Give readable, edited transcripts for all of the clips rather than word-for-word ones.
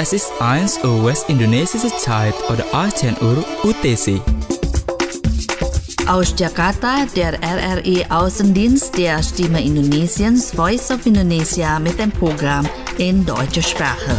Es ist 1 Uhr westindonesische Zeit oder 18 Uhr UTC. Aus Jakarta, der RRI-Außendienst der Stimme Indonesiens Voice of Indonesia mit dem Programm in deutscher Sprache.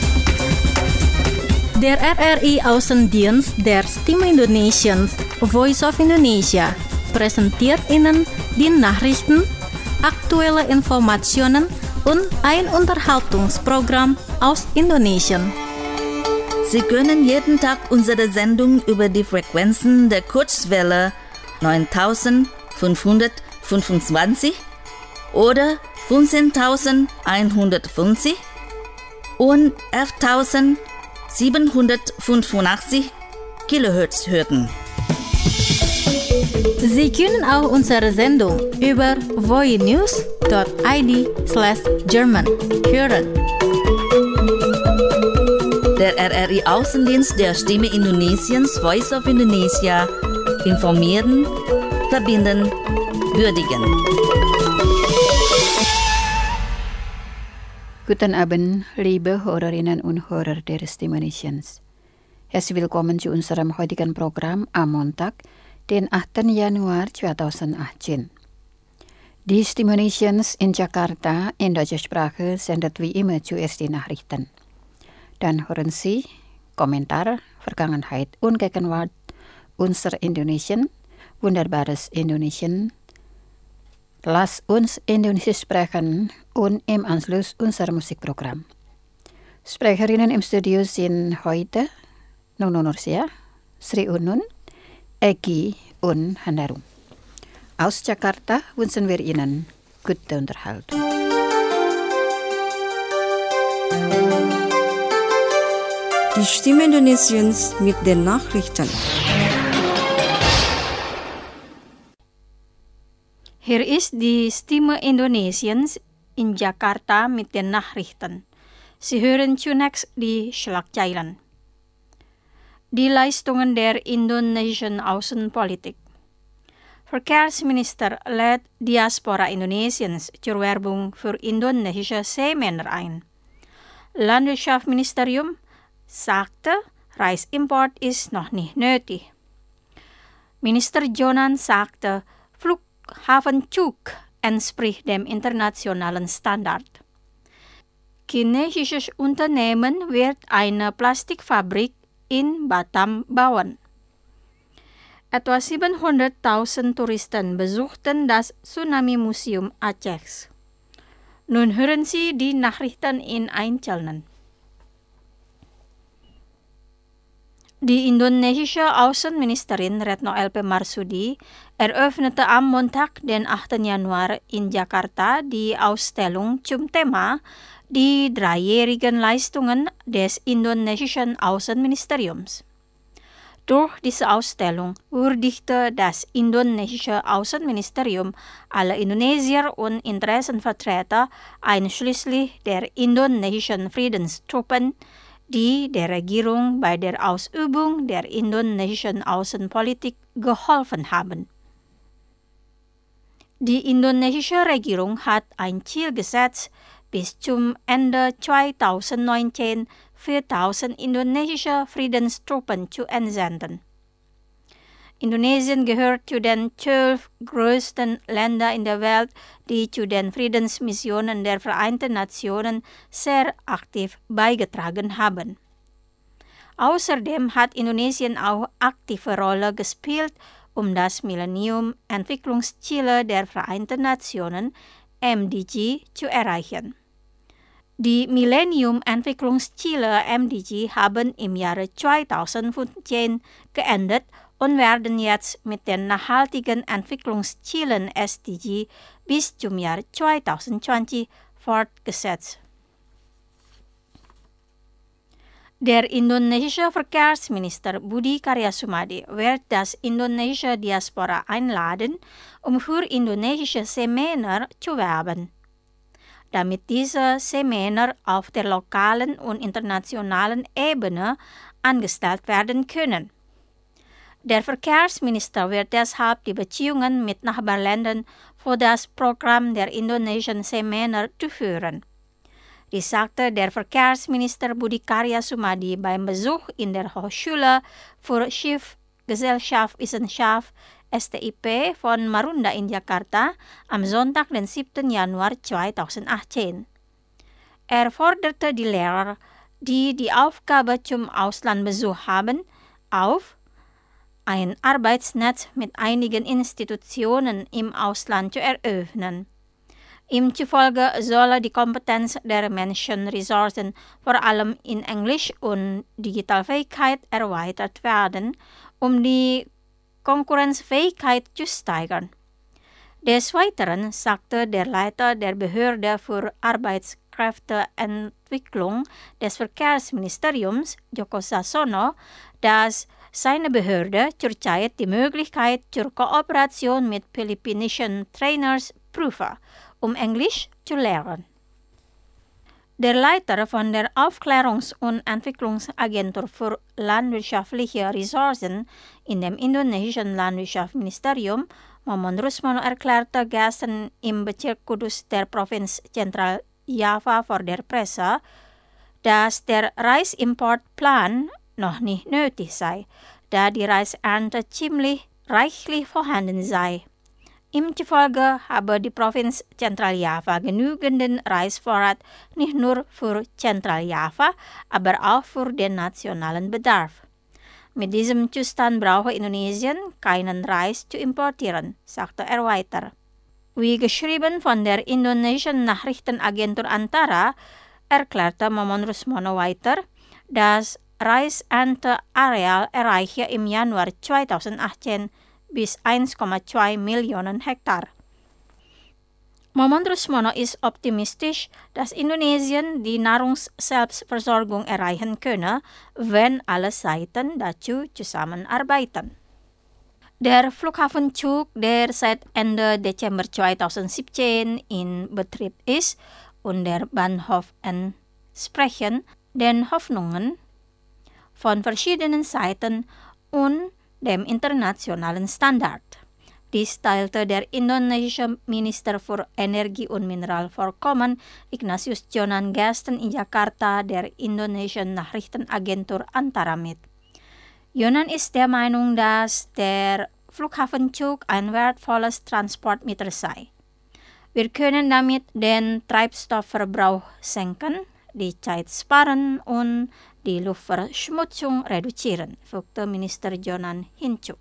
Der RRI-Außendienst der Stimme Indonesiens Voice of Indonesia präsentiert Ihnen die Nachrichten, aktuelle Informationen und ein Unterhaltungsprogramm aus Indonesien. Sie können jeden Tag unsere Sendung über die Frequenzen der Kurzwelle 9525 oder 15150 und 11785 Kilohertz hören. Sie können auch unsere Sendung über voinews.id/German hören. Der RRI-Außendienst der Stimme Indonesiens Voice of Indonesia informieren, verbinden, würdigen. Guten Abend, liebe Hörerinnen und Hörer der Stimme Indonesiens. Herzlich willkommen zu unserem heutigen Programm am Montag, den 8. Januar 2018. Die Stimme Indonesiens in Jakarta in deutscher Sprache sendet wie immer zuerst die Nachrichten. Dann hören Sie Kommentar, Vergangenheit und Gegenwart, unser Indonesien, wunderbares Indonesien. Lass uns Indonesisch sprechen und im Anschluss unser Musikprogramm. Sprecherinnen im Studio sind heute Nunu Nursia, Sri Unun, Egi und Handarum. Aus Jakarta wünschen wir Ihnen gute Unterhaltung. Die Stimme Indonesiens mit den Nachrichten. Hier ist die Stimme Indonesiens in Jakarta mit den Nachrichten. Sie hören zunächst die Schlagzeilen. Die Leistungen der indonesischen Außenpolitik. Verkehrsminister lädt Diaspora Indonesiens zur Werbung für indonesische Seemänner ein. Landwirtschaftsministerium sagte, Reisimport ist noch nicht nötig. Minister Jonan sagte, Flughafenzug entspricht dem internationalen Standard. Chinesisches Unternehmen wird eine Plastikfabrik in Batam bauen. Etwa 700.000 Touristen besuchten das Tsunami-Museum Aceh. Nun hören Sie die Nachrichten in Einzelnen. Die indonesische Außenministerin Retno LP Marsudi eröffnete am Montag, den 8. Januar in Jakarta die Ausstellung zum Thema die dreijährigen Leistungen des indonesischen Außenministeriums. Durch diese Ausstellung würdigte das indonesische Außenministerium alle Indonesier und Interessenvertreter, einschließlich der indonesischen Friedenstruppen, die der Regierung bei der Ausübung der indonesischen Außenpolitik geholfen haben. Die indonesische Regierung hat ein Ziel gesetzt, bis zum Ende 2019 4.000 indonesische Friedenstruppen zu entsenden. Indonesien gehört zu den 12 größten Ländern in der Welt, die zu den Friedensmissionen der Vereinten Nationen sehr aktiv beigetragen haben. Außerdem hat Indonesien auch aktive Rolle gespielt, um das Millennium-Entwicklungsziele der Vereinten Nationen, MDG, zu erreichen. Die Millennium-Entwicklungsziele MDG haben im Jahre 2015 geendet und werden jetzt mit den nachhaltigen Entwicklungszielen SDG bis zum Jahr 2020 fortgesetzt. Der indonesische Verkehrsminister Budi Karya Sumadi wird das indonesische Diaspora einladen, um für indonesische Seemänner zu werben. Damit diese Seemänner auf der lokalen und internationalen Ebene angestellt werden können. Der Verkehrsminister wird deshalb die Beziehungen mit Nachbarländern für das Programm der indonesischen Seemänner durchführen. Die sagte der Verkehrsminister Budi Karya Sumadi beim Besuch in der Hochschule für Schiffsgesellschaftswissenschaft STIP von Marunda in Jakarta am Sonntag, den 7. Januar 2018. Er forderte die Lehrer, die die Aufgabe zum Auslandsbesuch haben, auf, ein Arbeitsnetz mit einigen Institutionen im Ausland zu eröffnen. Ihm zufolge solle die Kompetenz der Menschenressourcen vor allem in Englisch und Digitalfähigkeit erweitert werden, um die Konkurrenzfähigkeit zu steigern. Des Weiteren sagte der Leiter der Behörde für Arbeitskräfteentwicklung des Verkehrsministeriums, Joko Sasono, dass seine Behörde zurzeit die Möglichkeit zur Kooperation mit philippinischen Trainers prüfe, um Englisch zu lernen. Der Leiter von der Aufklärungs- und Entwicklungsagentur für landwirtschaftliche Ressourcen in dem indonesischen Landwirtschaftsministerium, Momon Rusmono, erklärte gestern im Bezirk Kudus der Provinz Zentral Java vor der Presse, dass der Reisimportplan noch nicht nötig sei, da die Reisernte ziemlich reichlich vorhanden sei. Ihm zufolge habe die Provinz Zentral Java genügenden Reisvorrat nicht nur für Zentral Java, aber auch für den nationalen Bedarf. Mit diesem Zustand brauche Indonesien keinen Reis zu importieren, sagte er weiter. Wie geschrieben von der indonesischen Nachrichtenagentur Antara, erklärte Momon Rusmono weiter, das Reisernteareal erreiche im Januar 2018 bis 1,2 Millionen Hektar. Momon Rusmono ist optimistisch, dass Indonesien die Nahrungsselbstversorgung erreichen könne, wenn alle Seiten dazu zusammenarbeiten. Der Flughafenzug, der seit Ende Dezember 2017 in Betrieb ist, und der Bahnhof entsprechen den Hoffnungen von verschiedenen Seiten und dem internationalen Standard. Dies teilte der indonesische Minister für Energie und Mineralvorkommen Ignatius Jonan gestern in Jakarta der indonesischen Nachrichtenagentur Antara mit. Jonan ist der Meinung, dass der Flughafenzug ein wertvolles Transportmittel sei. Wir können damit den Treibstoffverbrauch senken, die Zeit sparen und die Luftverschmutzung reduzieren, fügte Minister Jonan hinzu.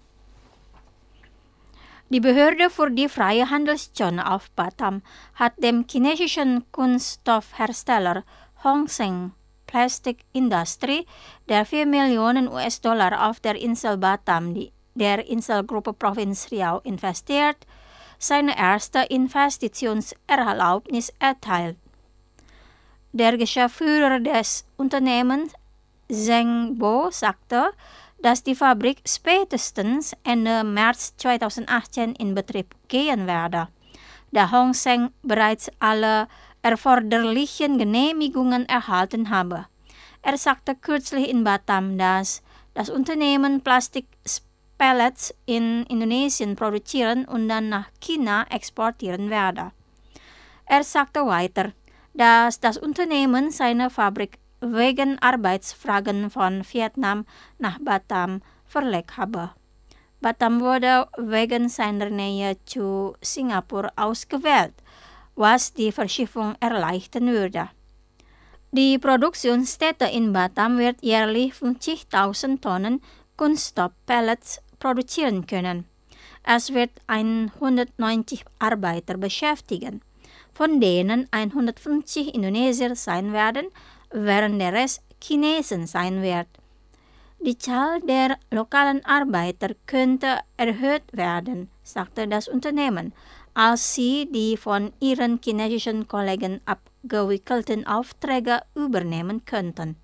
Die Behörde für die freie Handelszone auf Batam hat dem chinesischen Kunststoffhersteller Hong Seng Plastic Industry, der 4 Millionen US-Dollar auf der Insel Batam, der Inselgruppe Provinz Riau, investiert, seine erste Investitionserlaubnis erteilt. Der Geschäftsführer des Unternehmens, Zheng Bo, sagte, dass die Fabrik spätestens Ende März 2018 in Betrieb gehen werde, da Hong Seng bereits alle erforderlichen Genehmigungen erhalten habe. Er sagte kürzlich in Batam, dass das Unternehmen Plastikpellets in Indonesien produzieren und dann nach China exportieren werde. Er sagte weiter, dass das Unternehmen seine Fabrik wegen Arbeitsfragen von Vietnam nach Batam verlegt habe. Batam wurde wegen seiner Nähe zu Singapur ausgewählt, was die Verschiffung erleichtern würde. Die Produktionsstätte in Batam wird jährlich 50.000 Tonnen Kunststoffpellets produzieren können. Es wird 190 Arbeiter beschäftigen, von denen 150 Indonesier sein werden, während der Rest Chinesen sein wird. Die Zahl der lokalen Arbeiter könnte erhöht werden, sagte das Unternehmen, als sie die von ihren chinesischen Kollegen abgewickelten Aufträge übernehmen könnten.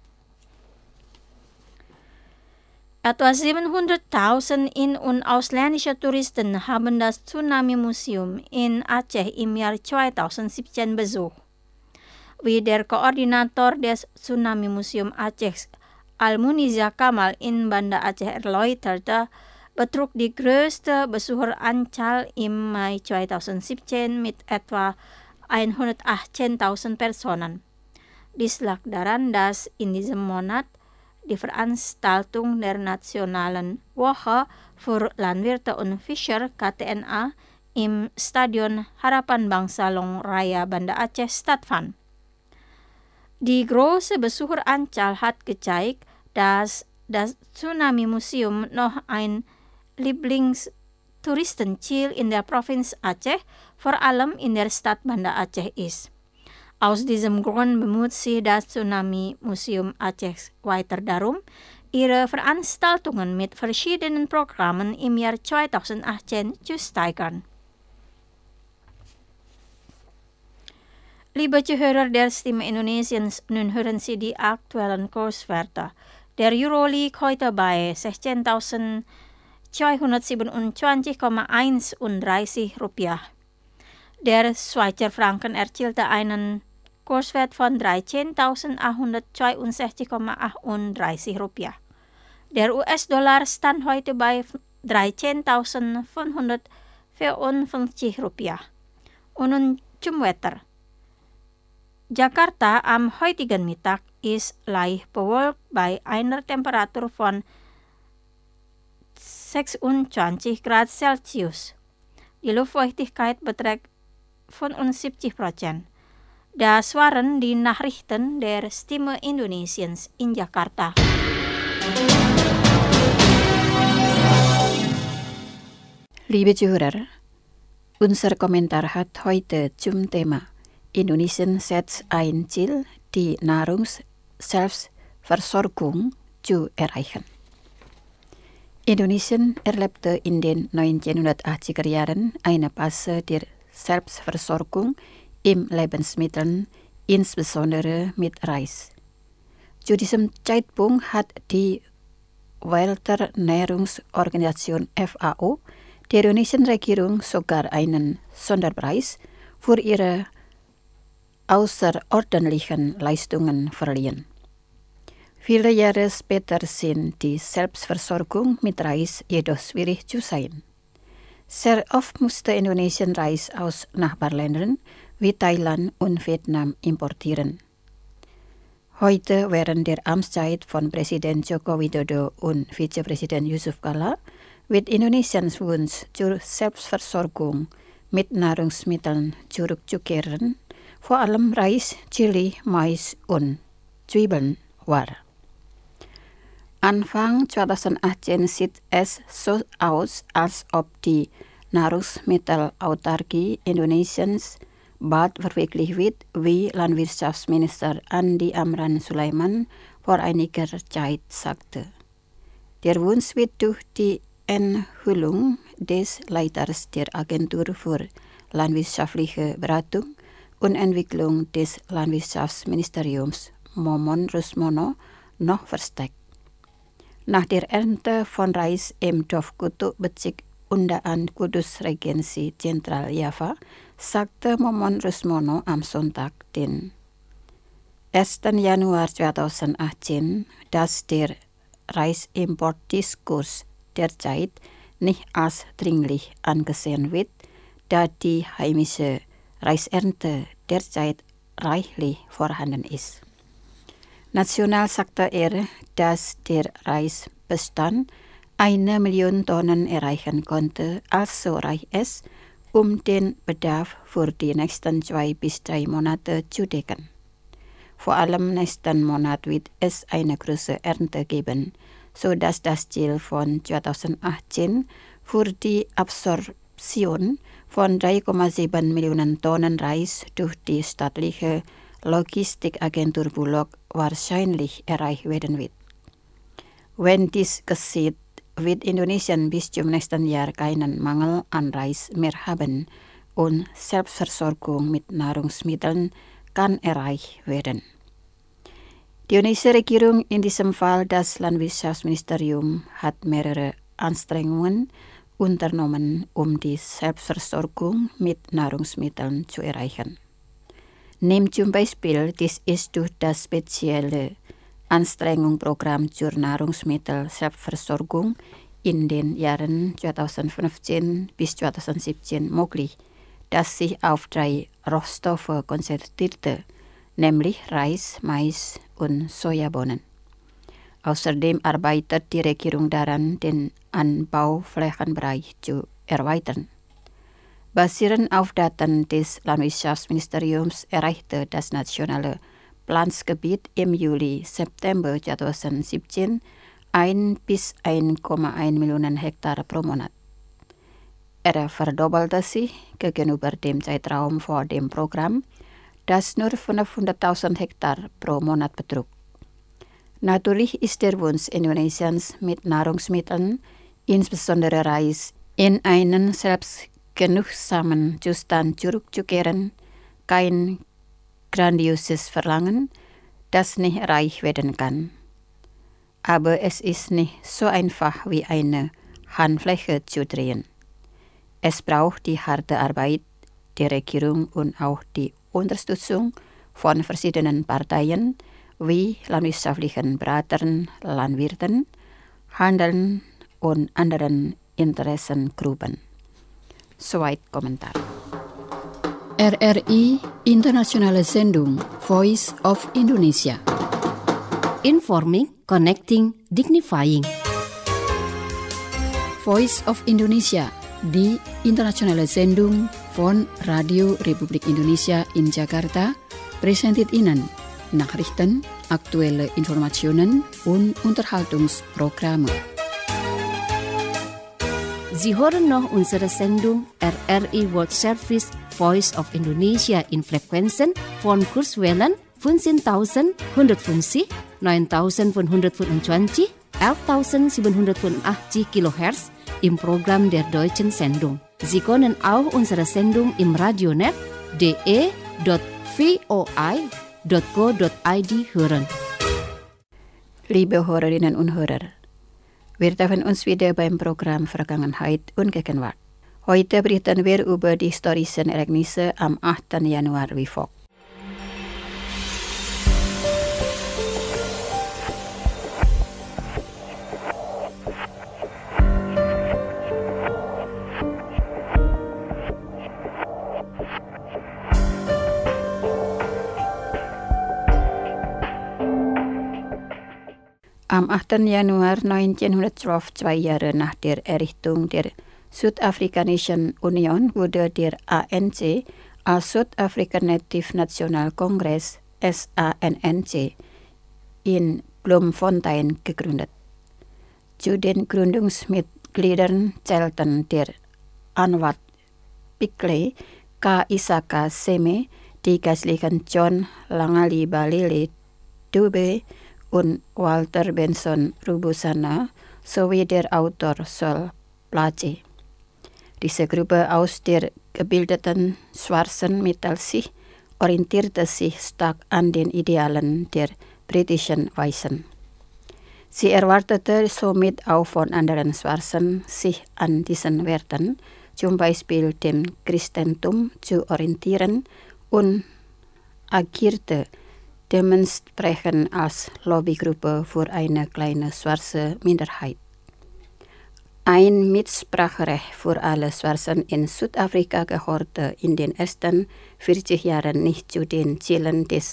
Etwa 700.000 in- und ausländische Touristen haben das Tsunami-Museum in Aceh im Jahr 2017 besucht. Wie der Koordinator des Tsunami-Museum Aceh, Al-Muniza Kamal in Banda Aceh erläuterte, betrug die größte Besucheranzahl im Mai 2017 mit etwa 118.000 Personen. Dies lag daran, dass in diesem Monat die Veranstaltung der Nationalen Woche für Landwirte und Fischer KTNA im Stadion Harapan Bangsa Long Raya Banda Aceh stattfand. Die große Besucheranzahl hat gezeigt, dass das Tsunami-Museum noch ein Lieblingstouristenziel in der Provinz Aceh, vor allem in der Stadt Banda Aceh ist. Aus diesem Grund bemüht sich das Tsunami-Museum Aceh weiter darum, ihre Veranstaltungen mit verschiedenen Programmen im Jahr 2018 zu steigern. Liebe Zuhörer der Stimme Indonesiens, nun hören Sie die aktuellen Kurswerte. Der Euro liegt heute bei 16.227,31 Rupiah. Der Schweizer Franken erzielte einen Kurswert von 13.862,38 Rupiah. Der US-Dollar stand heute bei 13.554 Rupiah. Und nun zum Wetter. Jakarta am heutigen Mittag ist leicht bewölkt bei einer Temperatur von 26 Grad Celsius. Die Luftfeuchtigkeit beträgt 75%. Das waren die Nachrichten der Stimme Indonesiens in Jakarta. Liebe Zuhörer, unser Kommentar hat heute zum Thema Indonesien setzt ein Ziel, die Nahrungsselbstversorgung zu erreichen. Indonesien erlebte in den 1980er Jahren eine Phase der Selbstversorgung im Lebensmitteln, insbesondere mit Reis. Zu diesem Zeitpunkt hat die Welternährungsorganisation FAO der indonesischen Regierung sogar einen Sonderpreis für ihre außerordentlichen Leistungen verliehen. Viele Jahre später sind die Selbstversorgung mit Reis jedoch schwierig zu sein. Sehr oft musste Indonesien Reis aus Nachbarländern wie Thailand und Vietnam importieren. Heute während der Amtszeit von Präsident Joko Widodo und Vizepräsident Yusuf Kala wird Indonesiens Wunsch zur Selbstversorgung mit Nahrungsmitteln zurückzukehren, vor allem Reis, Chili, Mais und Zwiebeln wahr. Anfang 2018 sieht es so aus, als ob die Nahrungsmittelautarkie Indonesiens bald verwirklicht wird, wie Landwirtschaftsminister Andi Amran Sulaiman vor einiger Zeit sagte. Der Wunsch wird durch die Enthüllung des Leiters der Agentur für landwirtschaftliche Beratung und Entwicklung des Landwirtschaftsministeriums Momon Rusmono noch verstärkt. Nach der Ernte von Reis im Dorf Kutuk Becik Undaan Kudus Regency Zentral Java, sagte Momon Rusmono am Sonntag, den 1. Januar 2018, dass der Reisimportdiskurs derzeit nicht als dringlich angesehen wird, da die heimische Reisernte derzeit reichlich vorhanden ist. National sagte er, dass der Reisbestand 1 Million Tonnen erreichen konnte, also reicht es, um den Bedarf für die nächsten 2 bis 3 Monate zu decken. Vor allem nächsten Monat wird es eine große Ernte geben, sodass das Ziel von 2018 für die Absorption von 3,7 Millionen Tonnen Reis durch die staatliche Logistikagentur Bulog wahrscheinlich erreicht werden wird. Wenn dies geschieht, wird Indonesien bis zum nächsten Jahr keinen Mangel an Reis mehr haben und Selbstversorgung mit Nahrungsmitteln kann erreicht werden. Die indonesische Regierung, in diesem Fall das Landwirtschaftsministerium, hat mehrere Anstrengungen unternommen, um die Selbstversorgung mit Nahrungsmitteln zu erreichen. Nehmt zum Beispiel, dies ist durch das spezielle Anstrengungsprogramm zur Nahrungsmittelselbstversorgung in den Jahren 2015 bis 2017 möglich, das sich auf 3 Rohstoffe konzentrierte, nämlich Reis, Mais und Sojabohnen. Außerdem arbeitet die Regierung daran, den Anbauflächenbereich zu erweitern. Basierend auf Daten des Landwirtschaftsministeriums erreichte das nationale Planungsgebiet im Juli-September 2017 1 bis 1,1 Millionen Hektar pro Monat. Er verdoppelte sich gegenüber dem Zeitraum vor dem Programm, das nur 500.000 Hektar pro Monat betrug. Natürlich ist der Wunsch Indonesiens mit Nahrungsmitteln, insbesondere Reis, in einen selbstgenügsamen Zustand zurückzukehren, kein grandioses Verlangen, das nicht erreicht werden kann. Aber es ist nicht so einfach wie eine Handfläche zu drehen. Es braucht die harte Arbeit der Regierung und auch die Unterstützung von verschiedenen Parteien wie landwirtschaftlichen Beratern, Landwirten, Handeln und anderen Interessengruppen. Soweit Kommentar. RRI Internationale Sendung Voice of Indonesia. Informing, connecting, dignifying. Voice of Indonesia, die internationale Sendung von Radio Republik Indonesia in Jakarta, präsentiert Ihnen Nachrichten, aktuelle Informationen und Unterhaltungsprogramme. Sie hören noch unsere Sendung RRI World Service Voice of Indonesia in Frequenzen von Kurzwellen 15.150, 9.525, 11.785 kHz im Programm der deutschen Sendung. Sie können auch unsere Sendung im Radionet de.voi.co.id hören. Liebe Hörerinnen und Hörer, wir treffen uns wieder beim Programm Vergangenheit und Gegenwart. Heute berichten wir über die historischen Ereignisse am 8. Januar wie folgt. Am 8. Januar 1912, 2 Jahre nach der Errichtung der Südafrikanischen Union, wurde der ANC als Südafrika Native National Congress SANNC in Bloemfontein gegründet. Zu den Gründungsmitgliedern zählten der Anwar Pikely, K. Isaka Seme, die geistlichen John Langali Balile Dube und Walter Benson Rubusana sowie der Autor Sol Plaatje. Diese Gruppe aus der gebildeten schwarzen Mittelschicht orientierte sich stark an den Idealen der britischen Weißen. Sie erwartete somit auch von anderen Schwarzen, sich an diesen Werten, zum Beispiel dem Christentum, zu orientieren und agierte dementsprechend als Lobbygruppe für eine kleine schwarze Minderheit. Ein Mitspracherecht für alle Schwarzen in Südafrika gehörte in den ersten 40 Jahren nicht zu den Zielen des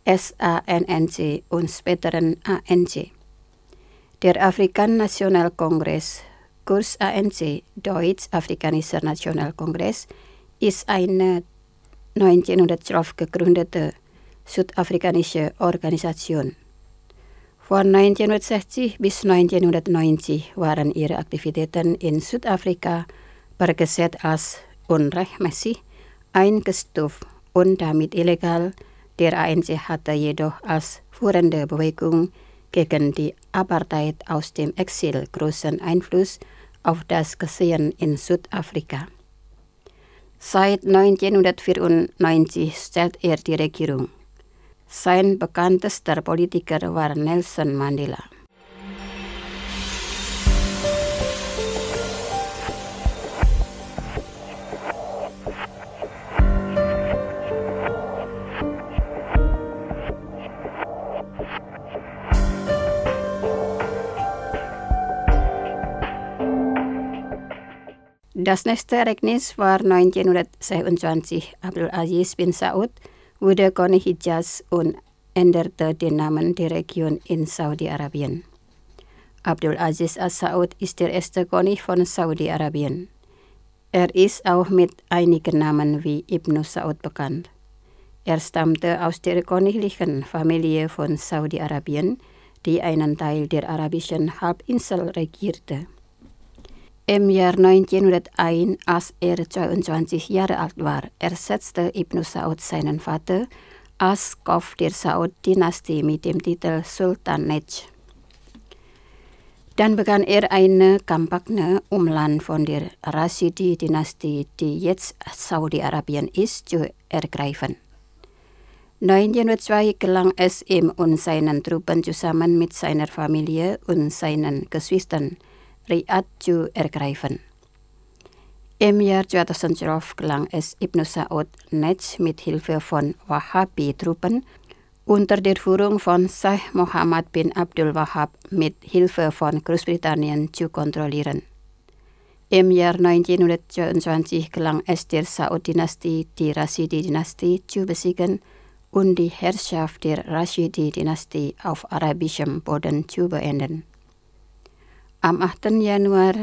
SANNC und späteren ANC. Der Afrikaner Nationalkongress, kurz ANC, Deutsch-Afrikanischer Nationalkongress, ist eine 1912 gegründete südafrikanische Organisation. Von 1960 bis 1990 waren ihre Aktivitäten in Südafrika per Gesetz als unrechtmäßig eingestuft und damit illegal. Der ANC hatte jedoch als führende Bewegung gegen die Apartheid aus dem Exil großen Einfluss auf das Geschehen in Südafrika. Seit 1994 stellt er die Regierung. Sein bekanntester Politiker war Nelson Mandela. Das nächste Ereignis war 1926. Abdul Aziz bin Saud wurde König Hijaz und änderte den Namen der Region in Saudi-Arabien. Abdul Aziz As-Saud ist der erste König von Saudi-Arabien. Er ist auch mit einigen Namen wie Ibn Saud bekannt. Er stammte aus der königlichen Familie von Saudi-Arabien, die einen Teil der arabischen Halbinsel regierte. Im Jahr 1901, als er 22 Jahre alt war, ersetzte Ibn Saud seinen Vater als Kopf der Saud-Dynastie mit dem Titel Sultan Nejd. Dann begann er eine Kampagne, um Land von der Rashidi-Dynastie, die jetzt Saudi-Arabien ist, zu ergreifen. 1902 gelang es ihm und seinen Truppen zusammen mit seiner Familie und seinen Geschwistern Riyadh zu ergreifen. Im Jahr 2012 gelang es Ibn Saud Nejd mit Hilfe von Wahhabi-Truppen unter der Führung von Sheikh Mohammed bin Abdul Wahhab mit Hilfe von Großbritannien zu kontrollieren. Im Jahr 1922 gelang es der Saud-Dynastie, die Rashidi-Dynastie zu besiegen und die Herrschaft der Rashidi-Dynastie auf arabischem Boden zu beenden. Am 8. Januar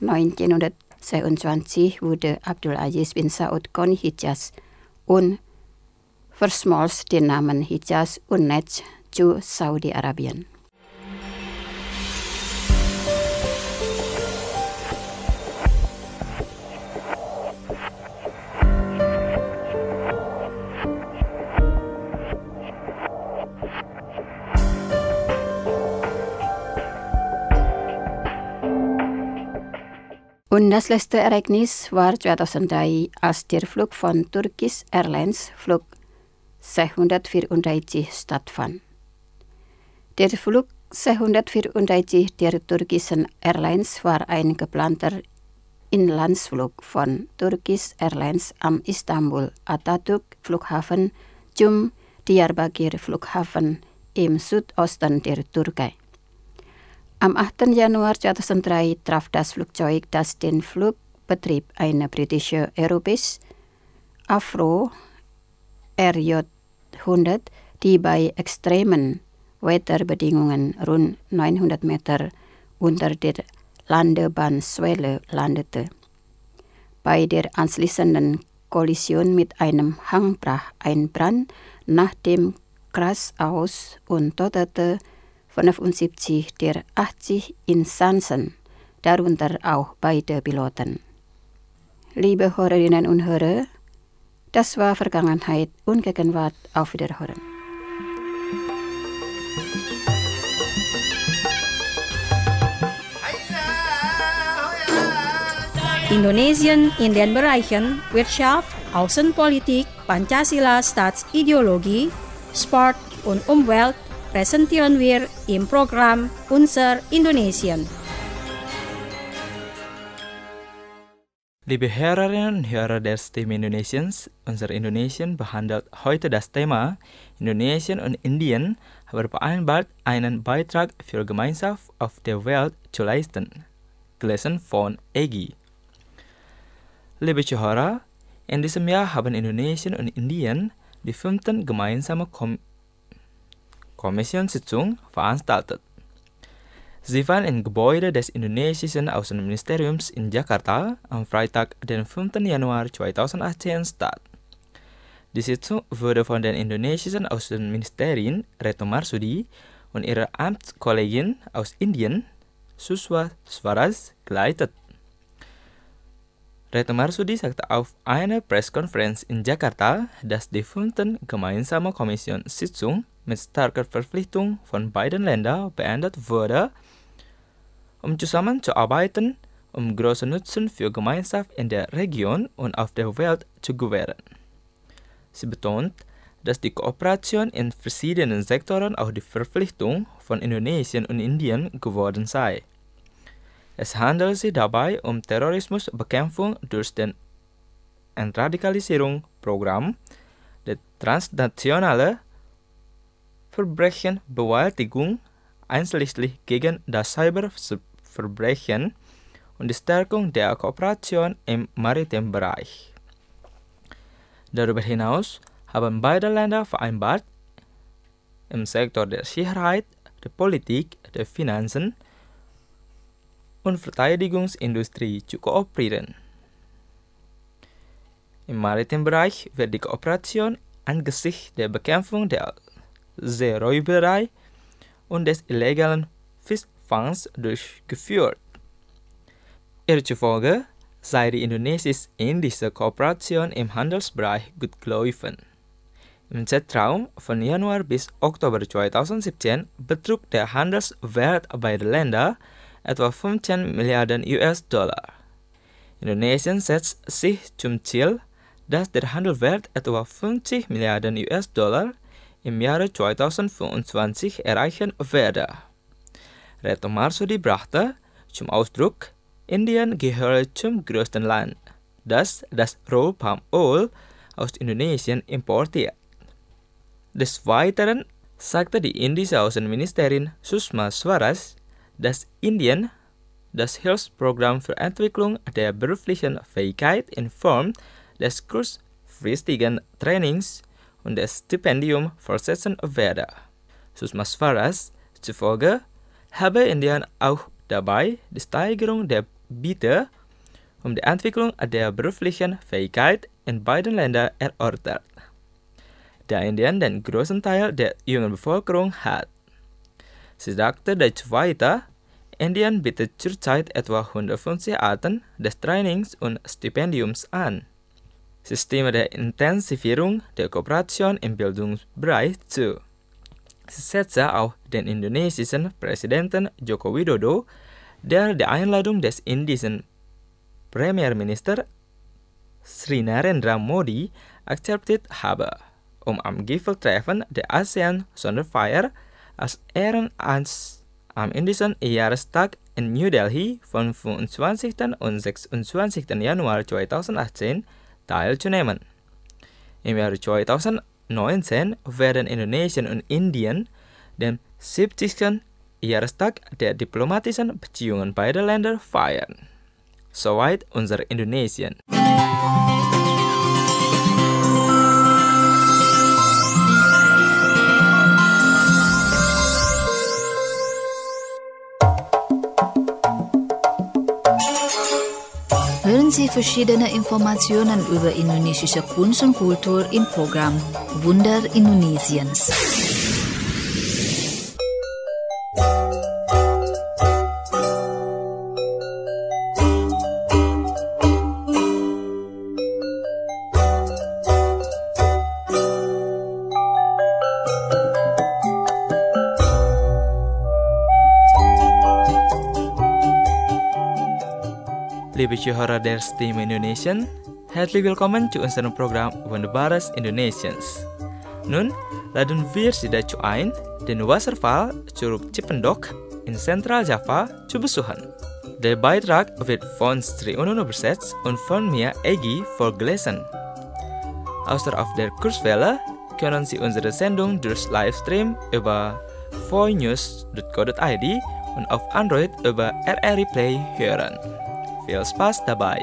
1922 wurde Abdul Aziz bin Saud König Hijaz und verschmolz den Namen Hijaz und Nejd zu Saudi-Arabien. Und das letzte Ereignis war 2003, als der Flug von Turkish Airlines, Flug 634, stattfand. Der Flug 634 der türkischen Airlines war ein geplanter Inlandsflug von Turkish Airlines am Istanbul Atatürk Flughafen zum Diyarbakir Flughafen im Südosten der Türkei. Am 8. Januar 2003 traf das Flugzeug, das den Flug betrieb, eine britische Airbus Afro RJ100, die bei extremen Wetterbedingungen rund 900 Meter unter der Landebahnschwelle landete. Bei der anschließenden Kollision mit einem Hang brach ein Brand nach dem Crash aus und tötete 75 der 80 Insassen, darunter auch beide Piloten. Liebe Hörerinnen und Hörer, das war Vergangenheit und Gegenwart. Auf Wiederhören. Indonesien in den Bereichen Wirtschaft, Außenpolitik, Pancasila Staatsideologie, Sport und Umwelt präsentieren wir im Programm Unser Indonesien. Liebe Hörerinnen und Hörer der Stimme Indonesiens, unser Indonesien behandelt heute das Thema Indonesien und Indien haben vereinbart, einen Beitrag für Gemeinschaft auf der Welt zu leisten. Gelesen von Egi. Liebe Zuhörer, in diesem Jahr haben Indonesien und Indien die 5. gemeinsame Kommissionssitzung veranstaltet. Sie fand im Gebäude des indonesischen Außenministeriums in Jakarta am Freitag, den 5. Januar 2018 statt. Die Sitzung wurde von der indonesischen Außenministerin Retno Marsudi und ihrer Amtskollegin aus Indien, Sushma Swaraj, geleitet. Retno Marsudi sagte auf einer Pressekonferenz in Jakarta, dass die 5. gemeinsame Kommissionssitzung mit starker Verpflichtung von beiden Ländern beendet wurde, um zusammenzuarbeiten, um großen Nutzen für Gemeinschaft in der Region und auf der Welt zu gewähren. Sie betont, dass die Kooperation in verschiedenen Sektoren auch die Verpflichtung von Indonesien und Indien geworden sei. Es handelt sich dabei um Terrorismusbekämpfung durch den Entradikalisierungsprogramm, die transnationale Verbrechenbewältigung, einschließlich gegen das Cyberverbrechen und die Stärkung der Kooperation im maritimen Bereich. Darüber hinaus haben beide Länder vereinbart, im Sektor der Sicherheit, der Politik, der Finanzen und Verteidigungsindustrie zu kooperieren. Im maritimen Bereich wird die Kooperation angesichts der Bekämpfung der Seeräuberei und des illegalen Fischfangs durchgeführt. Ihr zufolge sei die indonesisch-indische Kooperation im Handelsbereich gut gelaufen. Im Zeitraum von Januar bis Oktober 2017 betrug der Handelswert beider Länder etwa 15 Milliarden US-Dollar. Indonesien setzt sich zum Ziel, dass der Handelwert etwa 50 Milliarden US-Dollar im Jahre 2025 erreichen werde. Retno Marsudi brachte zum Ausdruck, Indien gehöre zum größten Land, das Raw Palm Oil aus Indonesien importiert. Des Weiteren sagte die indische Außenministerin Sushma Swaraj, dass Indien das Hilfsprogramm für Entwicklung der beruflichen Fähigkeit in Form des kurzfristigen Trainings und des Stipendiums fortsetzen werde. Sushma Swaraj zufolge habe Indien auch dabei die Steigerung der Bitte um die Entwicklung der beruflichen Fähigkeit in beiden Ländern erörtert, da Indien den größten Teil der jungen Bevölkerung hat. Sie sagte dazu weiter, Indien bietet zurzeit etwa 150 Arten des Trainings und Stipendiums an. Systeme der Intensivierung der Kooperation im Bildungsbereich zu. Sie setze auch den indonesischen Präsidenten Joko Widodo, der die Einladung des indischen Premierminister Sri Narendra Modi akzeptiert habe, um am Gipfeltreffen der ASEAN-Sonderfeier als Ehrenamt am indischen Jahrestag in New Delhi vom 25. und 26. Januar 2018 teilzunehmen. Im Jahr 2019 werden Indonesien und Indien den 70. Jahrestag der diplomatischen Beziehungen beider Länder feiern. Soweit unser Indonesien. Hören Sie verschiedene Informationen über indonesische Kunst und Kultur im Programm Wunder Indonesiens. Liebe Zuhörer der Stimme Indonesien, herzlich willkommen zu unserem Programm Wunderbares Indonesiens. Nun laden wir Sie dazu ein, den Wasserfall Curug Cipendok in Zentraljava zu besuchen. Der Beitrag wird von Sri Unun übersetzt und von mir, Egi, vorgelesen. Außer auf der Kurzwelle können Sie unsere Sendung durch Livestream über voinews.co.id und auf Android über RRI Play hören. Viel Spaß dabei!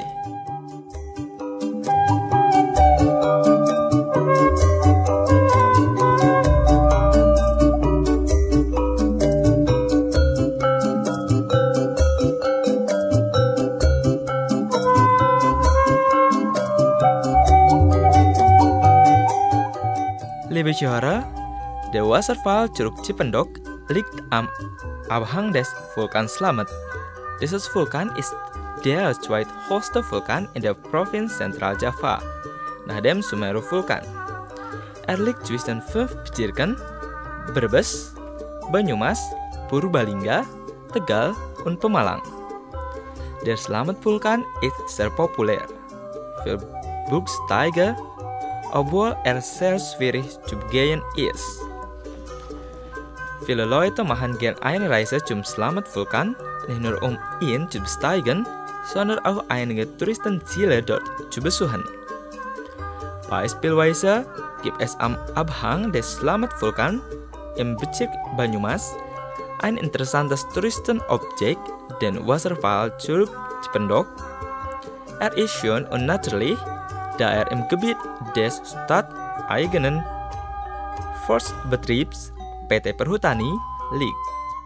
Liebe Zuhörer, der Wasserfall Curug Cipendok liegt am Abhang des Vulkans Slamet. Dieses Vulkan ist der zweithöchste Vulkan in der Provinz Zentraljava, nach dem Sumeru-Vulkan. liegt zwischen 5 Bezirken, Brebes, Banyumas, Purbalingga, Tegal und Pemalang. Der Slamet-Vulkan ist sehr populär für Bergsteiger, obwohl sehr schwierig zu begehen ist. Viele Leute machen gern eine Reise zum Slamet-Vulkan, nicht nur um ihn zu besteigen, sondern auch einige Touristenziele dort zu besuchen. Beispielsweise gibt es am Abhang des Slamet-Vulkan im Bezirk Banyumas ein interessantes Touristenobjekt, den Wasserfall Curug Cipendok. Ist schon unnatürlich, da im Gebiet des Stadteigenen Forstbetriebs PT Perhutani liegt.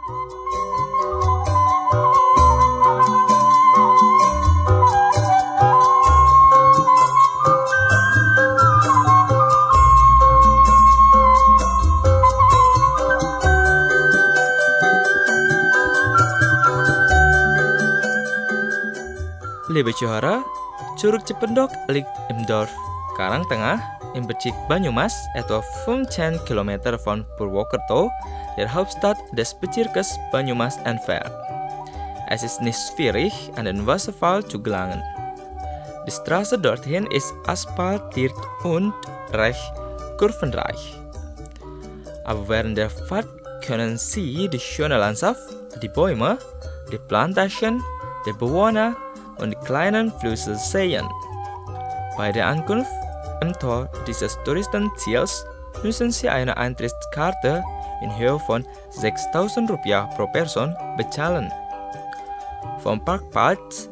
Liebe Zuhörer, Curug Cipendok liegt im Dorf Karangtengah im Bezirk Banyumas, etwa 15 Kilometer von Purwokerto, der Hauptstadt des Bezirkes Banyumas-Enver. Es ist nicht schwierig, an den Wasserfall zu gelangen. Die Straße dorthin ist asphaltiert und recht kurvenreich. Aber während der Fahrt können Sie die schöne Landschaft, die Bäume, die Plantagen, die Bewohner und die kleinen Flüsse sehen. Bei der Ankunft im Tor dieses Touristenziels müssen Sie eine Eintrittskarte in Höhe von 6.000 Rupiah pro Person bezahlen. Vom Parkplatz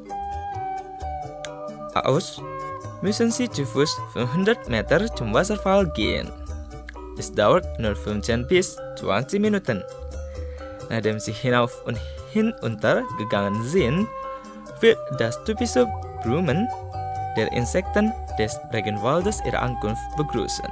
aus müssen Sie zu Fuß 500 Meter zum Wasserfall gehen. Es dauert nur 15 bis 20 Minuten. Nachdem Sie hinauf und hinunter gegangen sind, wird das typische Brummen der Insekten des Regenwaldes ihre Ankunft begrüßen.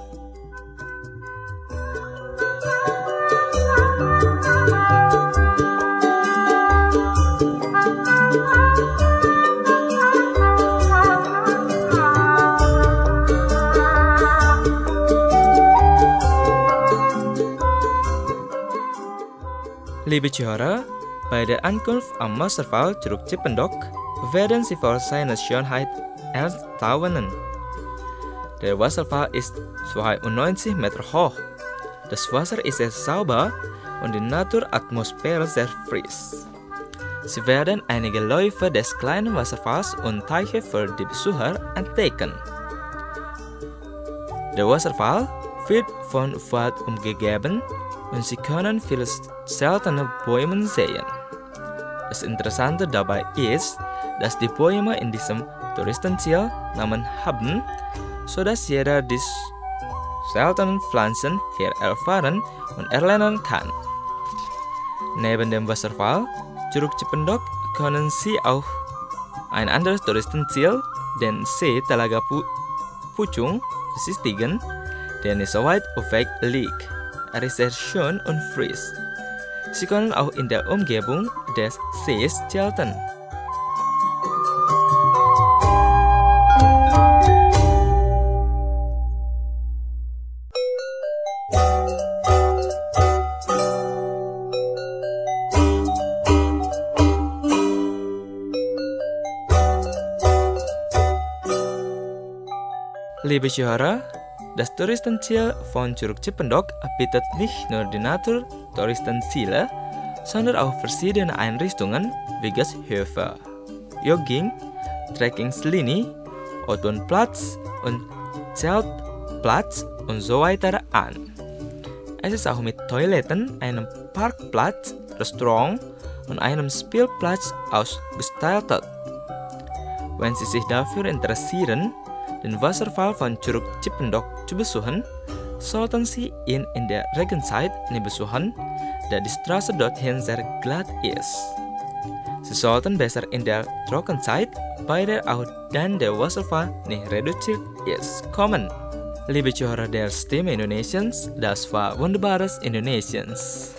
Liebe Zuhörer, bei der Ankunft am Wasserfall Curug Cipendok werden Sie vor seiner Schönheit erstaunen. Der Wasserfall ist 92 Meter hoch. Das Wasser ist sehr sauber und die Naturatmosphäre sehr frisch. Sie werden einige Läufe des kleinen Wasserfalls und Teiche für die Besucher entdecken. Der Wasserfall wird von Wald umgeben und Sie können viele seltene Bäume sehen. Das Interessante dabei ist, dass die Bäume in diesem Touristenziel Namen haben, sodass jeder die seltenen Pflanzen hier erfahren und erlernen kann. Neben dem Wasserfall Curug Cipendok können Sie auch ein anderes Touristenziel, den See Talaga Pucung, besichtigen, der nicht so weit weg liegt. Er ist sehr schön und frisch. Sie können auch in der Umgebung des Sees zelten. Liebe Zuhörer, das Touristenziel von Curug Cipendok bietet nicht nur die Natur-Touristenziele, sondern auch verschiedene Einrichtungen wie Gasthöfe, Jogging, Trekkingslinie, Outdoorplatz und Zeltplatz und so weiter an. Es ist auch mit Toiletten, einem Parkplatz, Restaurant und einem Spielplatz ausgestattet. Wenn Sie sich dafür interessieren, den Wasserfall von Curug Cipendok zu besuchen, sollten Sie ihn in der Regenzeit nicht besuchen, da die Straße dorthin sehr glatt ist. Sie sollten besser in der Trockenzeit, bei der auch dann der Wasserfall nicht reduziert ist, kommen. Liebe Zuhörer der Stimme Indonesiens, das war Wunderbares Indonesiens.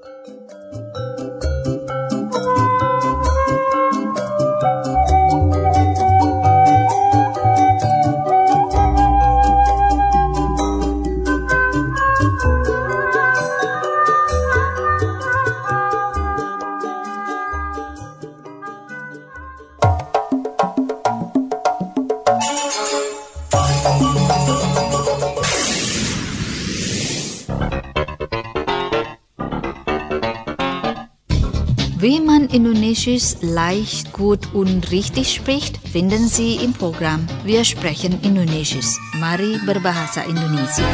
Wie man Indonesisch leicht, gut und richtig spricht, finden Sie im Programm Wir sprechen Indonesisch. Mari berbahasa Indonesia.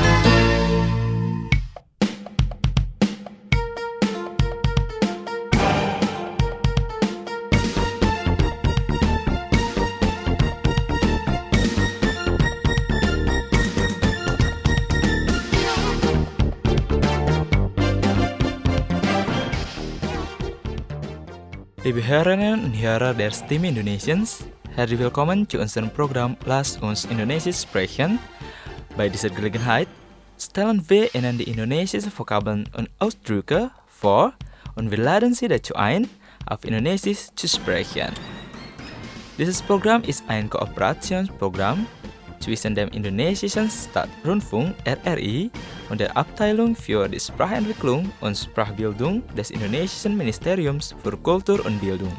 Liebe Hörerinnen und Hörer der Stimme Indonesiens, herzlich willkommen zu unserem Programm Lass uns Indonesisch sprechen. Bei dieser Gelegenheit stellen wir Ihnen die indonesische Vokabeln und Ausdrücke vor und wir laden Sie dazu ein, auf Indonesisch zu sprechen. Dieses Programm ist ein Kooperationsprogramm zwischen dem indonesischen Staatsrundfunk RRI und der Abteilung für die Sprachentwicklung und Sprachbildung des indonesischen Ministeriums für Kultur und Bildung.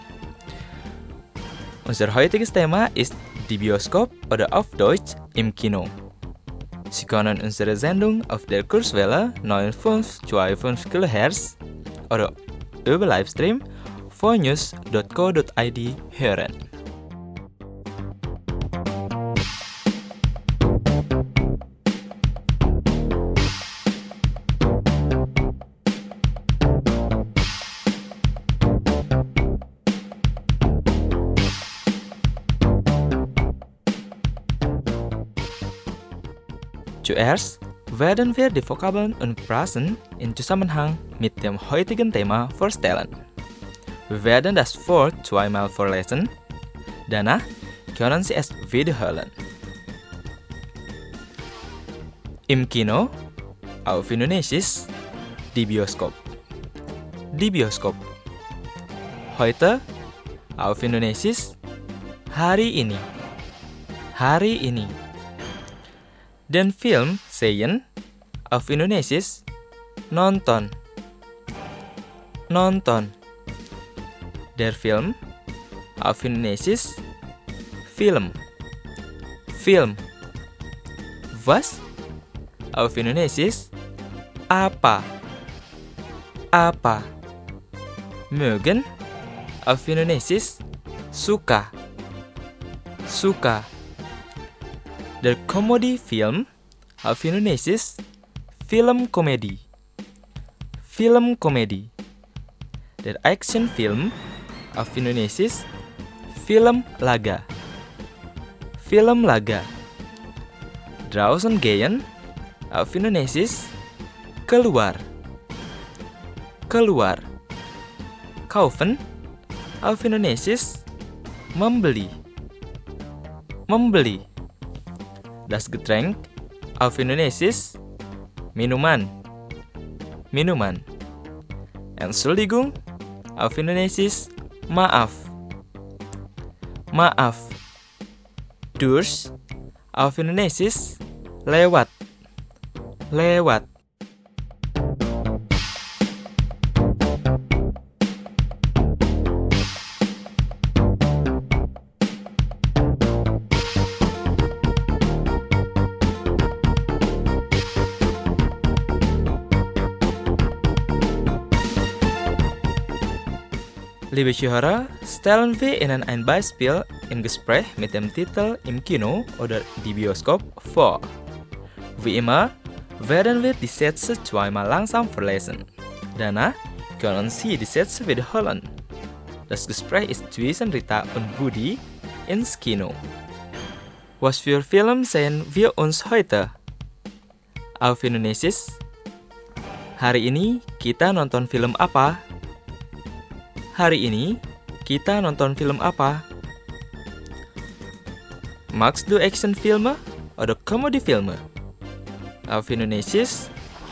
Unser heutiges Thema ist die Bioskop oder auf Deutsch im Kino. Sie können unsere Sendung auf der Kurswelle 9525 kHz oder über Livestream vonews.co.id hören. Zuerst werden wir die Vokabeln und Phrasen in Zusammenhang mit dem heutigen Thema vorstellen. Wir werden das Wort zweimal vorlesen, danach können Sie es wiederholen. Im Kino, auf Indonesisch, di bioskop. Di bioskop. Heute, auf Indonesisch, hari ini. Hari ini. Den Film sehen, auf Indonesisch, nonton. Nonton. Der Film, auf Indonesisch, film. Film. Was? Auf Indonesisch, apa. Apa. Mögen, auf Indonesisch, suka. Suka. Der Komödiefilm, auf Indonesisch, film komedi. Film komedi. Der Actionfilm, auf Indonesisch, film laga. Film laga. Draußen gehen, auf Indonesisch, keluar. Keluar. Kaufen, auf Indonesisch, membeli. Membeli. Das Getränk, auf Indonesisch, minuman. Minuman. Entschuldigung, auf Indonesisch, maaf. Maaf. Durch, auf Indonesisch, lewat. Lewat. Liebe Zuhörer, stellen wir Ihnen ein Beispiel im Gespräch mit dem Titel Im Kino oder die Bioskop vor. Wie immer werden wir die Sätze zweimal langsam verlesen. Danach können Sie die Sätze wiederholen. Das Gespräch ist zwischen Rita und Budi ins Kino. Was für Film sehen wir uns heute? Auf Indonesisch. Hari ini kita nonton film apa? Hari ini kita nonton film apa? Magst du Actionfilme oder Komödiefilme? Auf Indonesisch.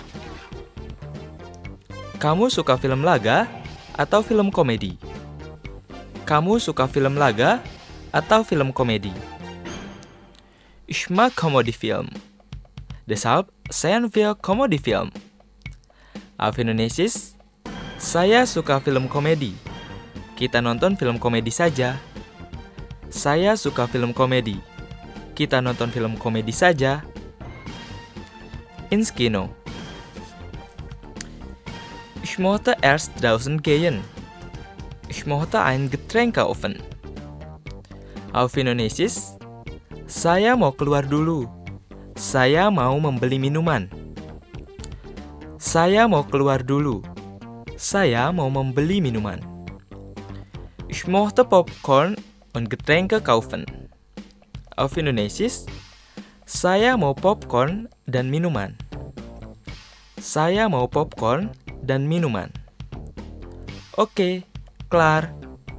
Kamu suka film laga atau film komedi? Kamu suka film laga atau film komedi? Ich mag Komödiefilm. Deshalb sehen wir Komödiefilm. Auf Indonesisch. Saya suka film komedi. Kita nonton film komedi saja. Saya suka film komedi. Kita nonton film komedi saja. Ins Kino. Ich möchte erst draußen gehen. Ich möchte ein Getränk kaufen. Auf Indonesisch. Saya mau keluar dulu. Saya mau membeli minuman. Saya mau keluar dulu. Saya mau membeli minuman. Ich möchte Popcorn und Getränke kaufen. Auf Indonesisch, saya mau popcorn dan minuman. Saya mau popcorn dan minuman. Oke, klar.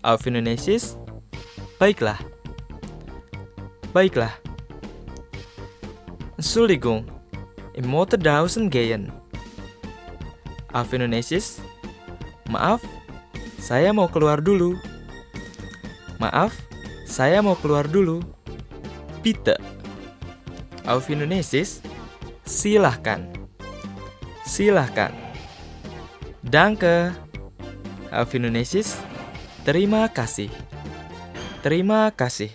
Auf Indonesisch, baiklah. Baiklah. Entschuldigung, ich möchte draußen gehen. Auf Indonesisch, maaf, saya mau keluar dulu. Maaf, saya mau keluar dulu. Bitte. Auf Indonesisch, silahkan. Silahkan. Danke. Auf Indonesisch, terima kasih. Terima kasih.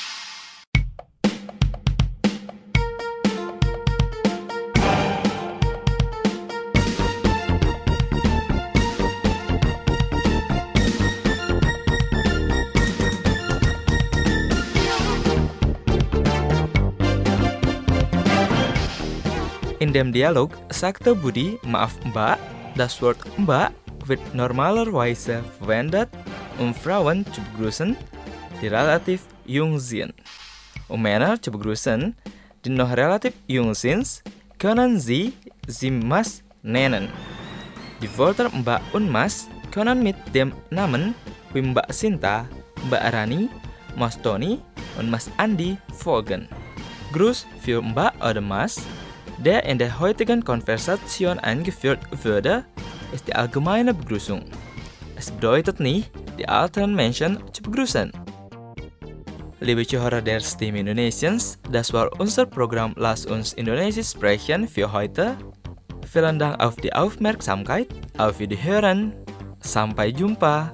In dem Dialog sagte Budi, maaf Mbak, das Wort Mbak wird normalerweise verwendet, Frauen zu begrüßen, die relativ jung sind. Männer zu begrüßen, die noch relativ jung sind, können sie Mas nennen. Die Wörter Mbak und Mas können mit dem Namen wie Mbak Sinta, Mbak Rani, Mas Tony und Mas Andi folgen. Gruß für Mbak oder Mas, der in der heutigen Konversation eingeführt wurde, ist die allgemeine Begrüßung. Es bedeutet nicht, die älteren Menschen zu begrüßen. Liebe Zuhörer der Stimme Indonesiens, das war unser Programm Lass uns Indonesisch sprechen für heute. Vielen Dank auf die Aufmerksamkeit. Auf Wiederhören. Sampai jumpa.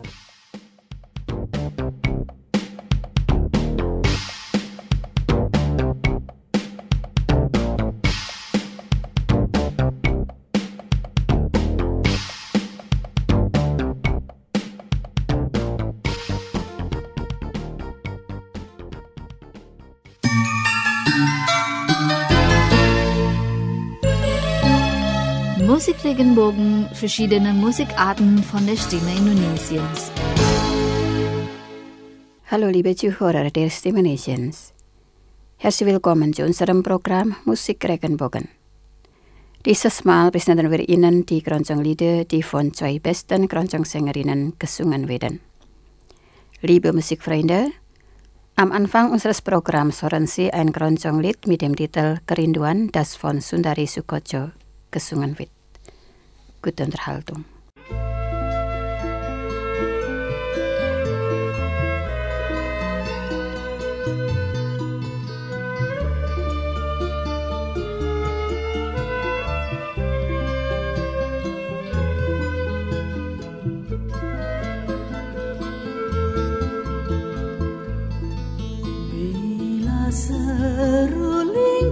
Musikregenbogen, verschiedene Musikarten von der Stimme Indonesiens. Hallo liebe Zuhörer der Stimme Indonesiens. Herzlich willkommen zu unserem Programm Musikregenbogen. Dieses Mal präsentieren wir Ihnen die Keroncong-Lieder, die von zwei besten Keroncong-Sängerinnen gesungen werden. Liebe Musikfreunde, am Anfang unseres Programms hören Sie ein Keroncong-Lied mit dem Titel Kerinduan, das von Sundari Soekotjo gesungen wird. Gute Unterhaltung. Bila seruling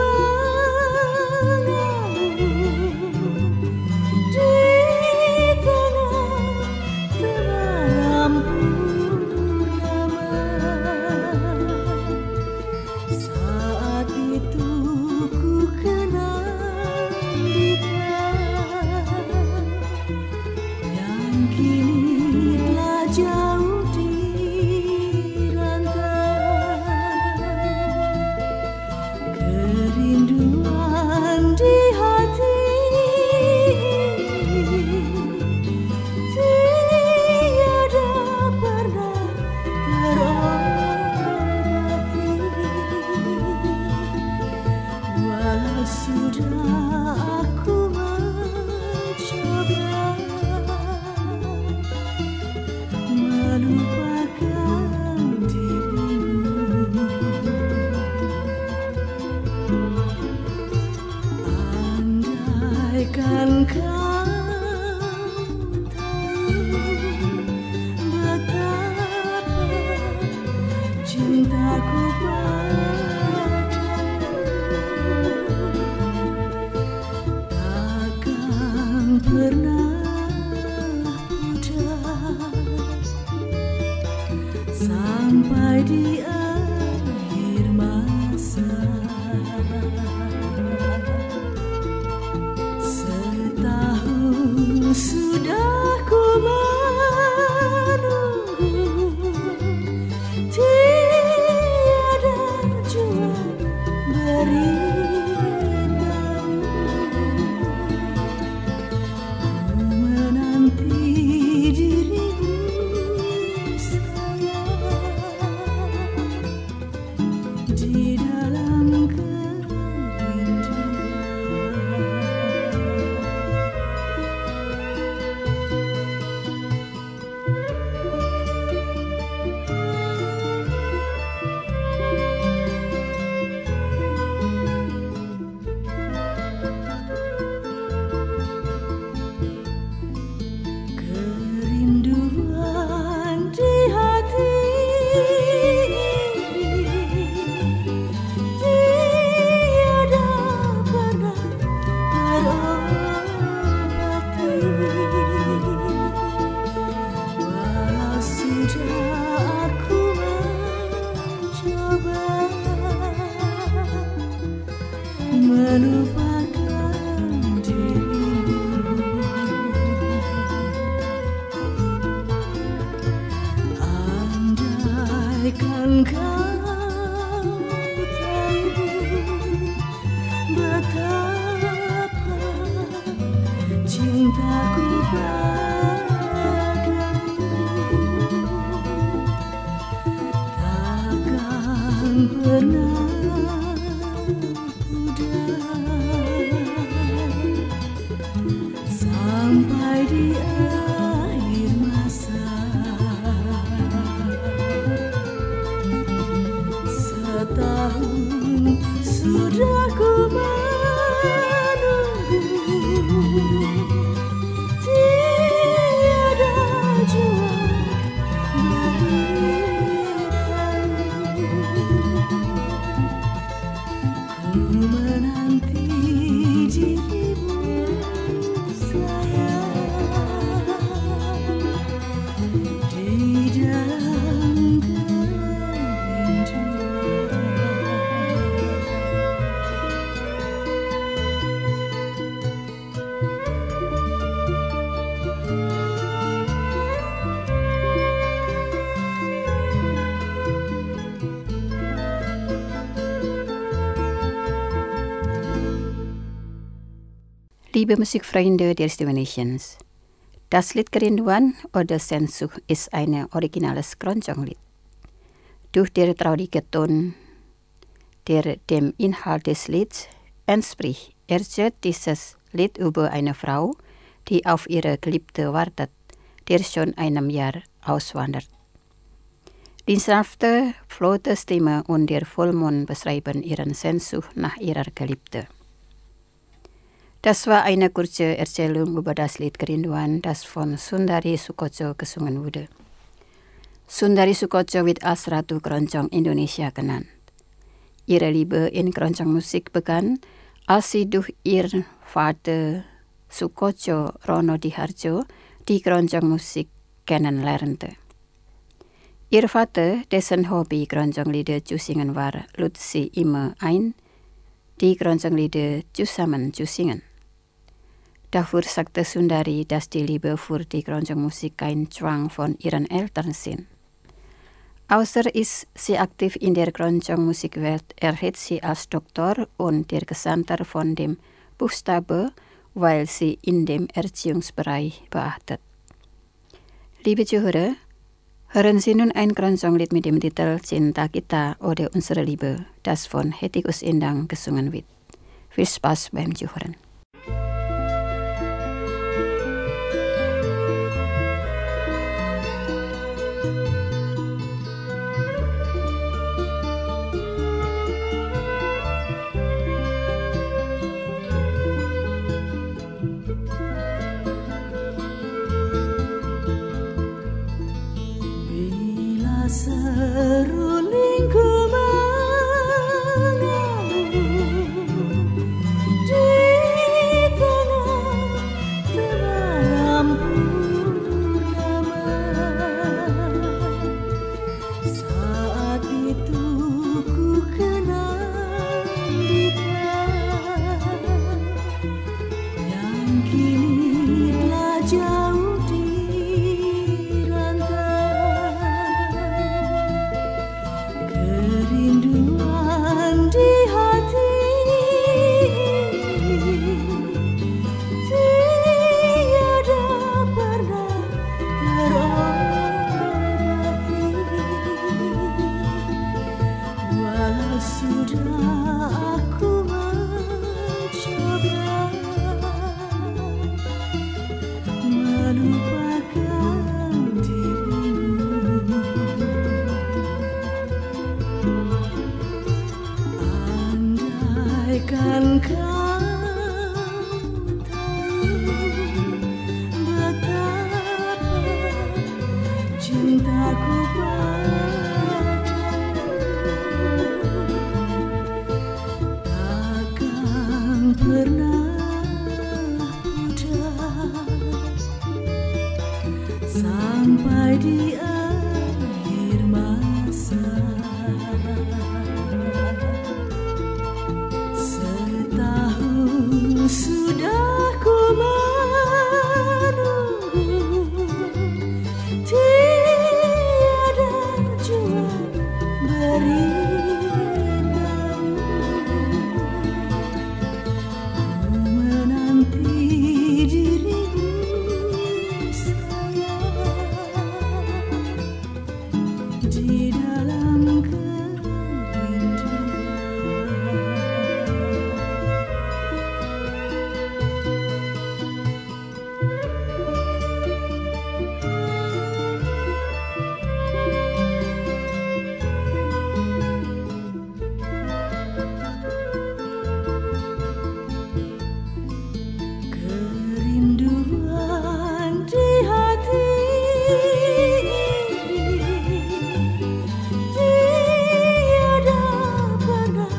sampai di akhir masa. Setahun sudah ku menunggu, tiada jua beritahu. Ku menanti dirimu Liebe Musikfreunde der Stimme Nations, das Lied Kerinduan oder Sehnsucht ist ein originales Keroncong-Lied. Durch den traurigen Ton, der dem Inhalt des Lieds entspricht, erzählt dieses Lied über eine Frau, die auf ihre Geliebte wartet, der schon einem Jahr auswandert. Die sanfte, flotte Stimme und der Vollmond beschreiben ihren Sehnsucht nach ihrer Geliebten. Das war eine kurze Erzählung über das Lied Kerinduan, das von Sundari Soekotjo gesungen wurde. Sundari Soekotjo wird als Ratu Keroncong Indonesia genannt. Ihre Liebe in Keroncongmusik begann, als sie durch ihren Vater Soekotjo Ronodiharjo die Keroncongmusik kennenlernte. Ihr Vater, dessen Hobby Keronconglieder zu singen war, lud sie immer ein, die Keronconglieder zusammen zu singen. Dafür sagte Sundari, dass die Liebe für die Keroncongmusik kein Zwang von ihren Eltern sind. Außer ist sie aktiv in der Keroncongmusikwelt, erhält sie als Doktor und der Gesandter von dem Buchstabe, weil sie in dem Erziehungsbereich beachtet. Liebe Zuhörer, hören Sie nun ein Keroncong-Lied mit dem Titel Cinta Kita oder Unsere Liebe, das von Hetty Koes Endang gesungen wird. Viel Spaß beim Zuhören. Serulingku mengalun di tengah temaram purnama. Saat itu ku kenal dia yang kini telah jauh di kerinduan di hati tiada pernah terobati. Walau sudah aku mencoba melupakan dirimu. Andaikan kau tahu betapa cintaku padamu, takkan pernah pudar sampai di akhir masa. Sudah ku menunggu, tiada jua beritahu. Ku menanti dirimu sayang di dalam kerinduan. Kerinduan di hati tiada pernah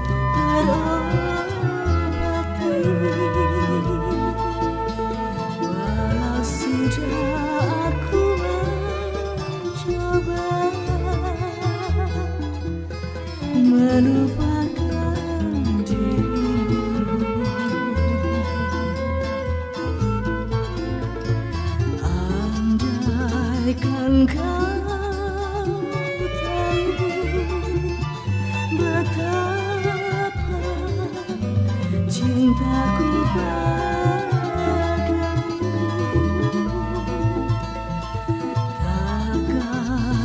terobati. Walau sudah aku mencoba melupakan dirimu. Andaikan kau tahu betapa cintaku padamu,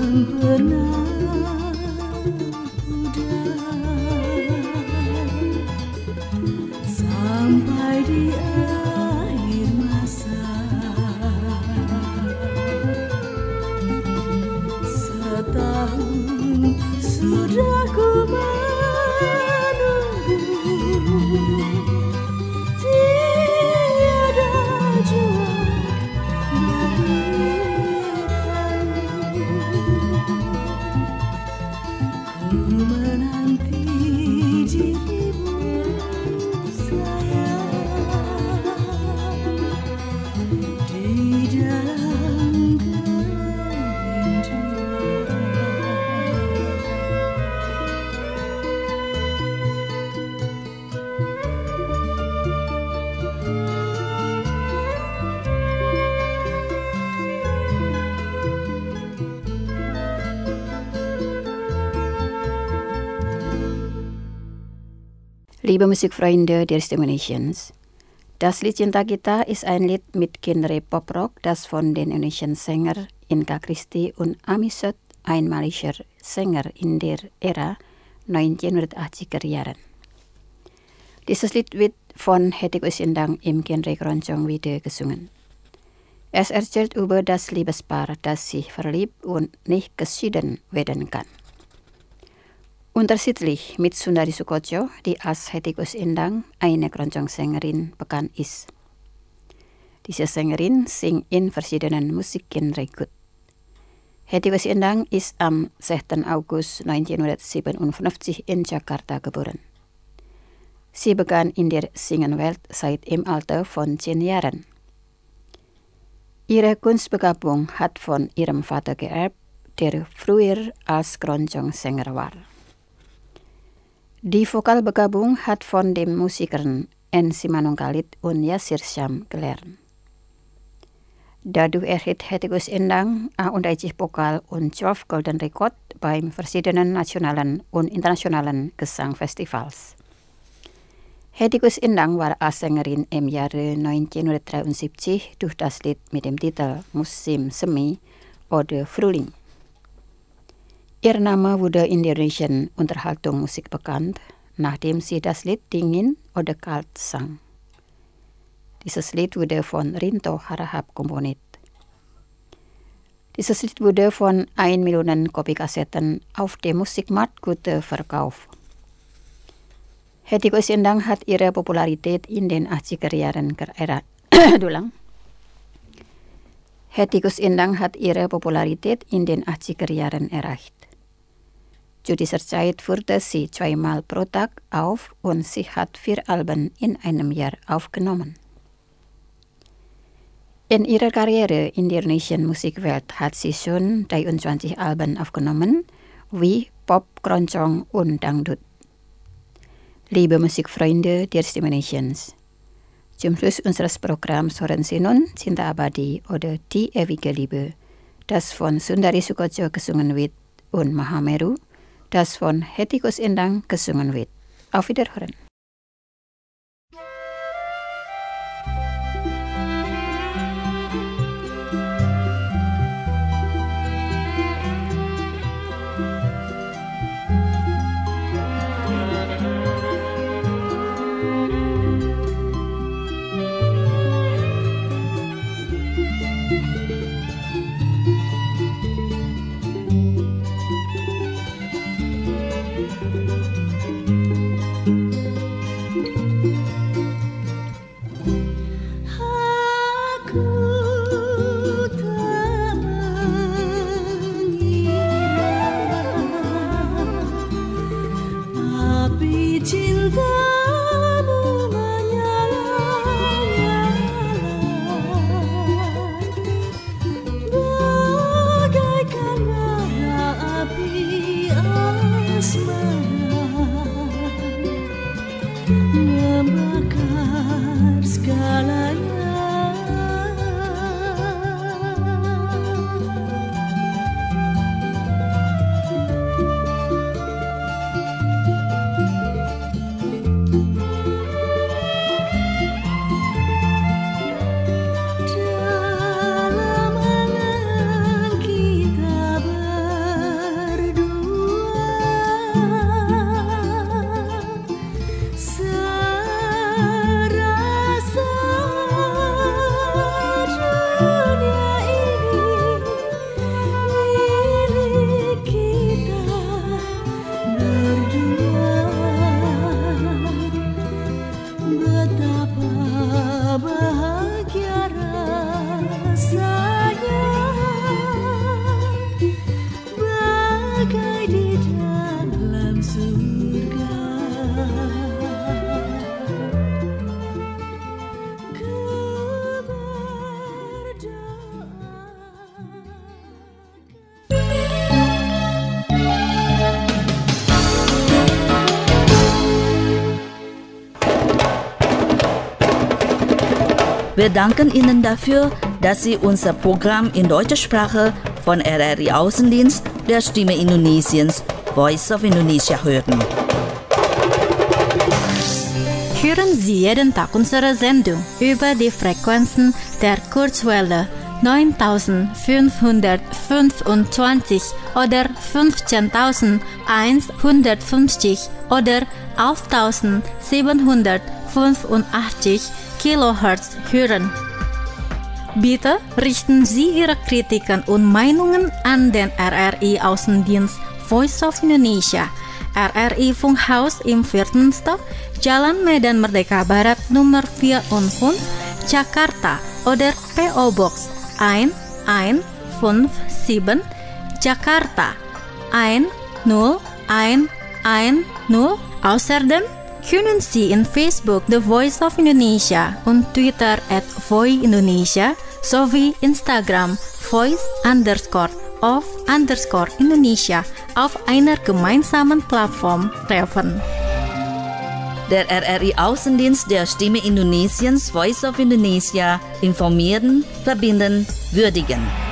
yang pernah pudar sampai di akhir masa. Setahun sudah ku menunggu, tiada jua beritahu. Ku menanti dirimu sayang di dalam Liebe Musikfreunde der Stimulations. Das Lied Cinta Kita ist ein Lied mit Genre Pop-Rock, das von den indonesian Sänger Inka Christi und Amisot, ein malaysier Sänger in der Ära 1980er Jahren. Dieses Lied wird von Hetty Koes Endang im Genre Keroncong wieder gesungen. Es erzählt über das Liebespaar, das sich verliebt und nicht geschieden werden kann. Unterschiedlich mit Sundari Soekotjo, die als Hetty Koes Endang eine Keroncong-Sängerin bekannt ist. Diese Sängerin singt in verschiedenen Musikgenre gut. Hetty Koes Endang ist am 6. August 1957 in Jakarta geboren. Sie begann in der Singenwelt seit im Alter von 10 Jahren. Ihre Kunstbegabung hat von ihrem Vater geerbt, der früher als Keroncong-Sänger war. Die Vokalbegabung hat von den Musikern Ensi Manungkalit und Yasir Syam gelernt. Dadurch erhielt Hetty Koes Endang 31 Pokal und 12 Golden Record bei verschiedenen nationalen und internationalen Gesangfestivals. Hetty Koes Endang war als Sängerin im Jahre 1973 durch das Lied mit dem Titel Musim Semi oder Frühling. Ihr Name wurde in der indonesian Unterhaltungsmusik bekannt, nachdem sie das Lied Dingin oder Kalt sang. Dieses Lied wurde von Rinto Harahap komponiert. Dieses Lied wurde von 1 Million Kopie Kassetten auf dem Musikmarkt gut verkauft. Hetty Koes Endang hat ihre Popularität in den 80er Jahren Hetty Koes Endang hat ihre Popularität in den 80er Jahren erreicht. Zu dieser Zeit führte sie 2-mal pro Tag auf und sie hat 4 Alben in einem Jahr aufgenommen. In ihrer Karriere in der indonesian Musikwelt hat sie schon 23 Alben aufgenommen, wie Pop, Keroncong und Dangdut. Liebe Musikfreunde der Stimulations, zum Schluss unseres Programms hören Sie nun Cinta Abadi oder Die ewige Liebe, das von Sundari Soekotjo gesungen wird, und Mahameru, das von Hetty Koes Endang gesungen wird. Auf Wiederhören. Wir danken Ihnen dafür, dass Sie unser Programm in deutscher Sprache von RRI Außendienst der Stimme Indonesiens, Voice of Indonesia hören. Hören Sie jeden Tag unsere Sendung über die Frequenzen der Kurzwelle 9525 oder 15150 oder 11785 Kilohertz hören. Bitte richten Sie Ihre Kritiken und Meinungen an den RRI Außendienst Voice of Indonesia, RRI Funkhaus im 4. Stock, Jalan Medan Merdeka Barat Nomor 4 und 5, Jakarta oder PO Box 1157, Jakarta 10110. Außerdem können Sie in Facebook The Voice of Indonesia und Twitter @voiindonesia sowie Instagram voice_of_Indonesia auf einer gemeinsamen Plattform treffen. Der RRI Außendienst der Stimme Indonesiens, Voice of Indonesia, informieren, verbinden, würdigen.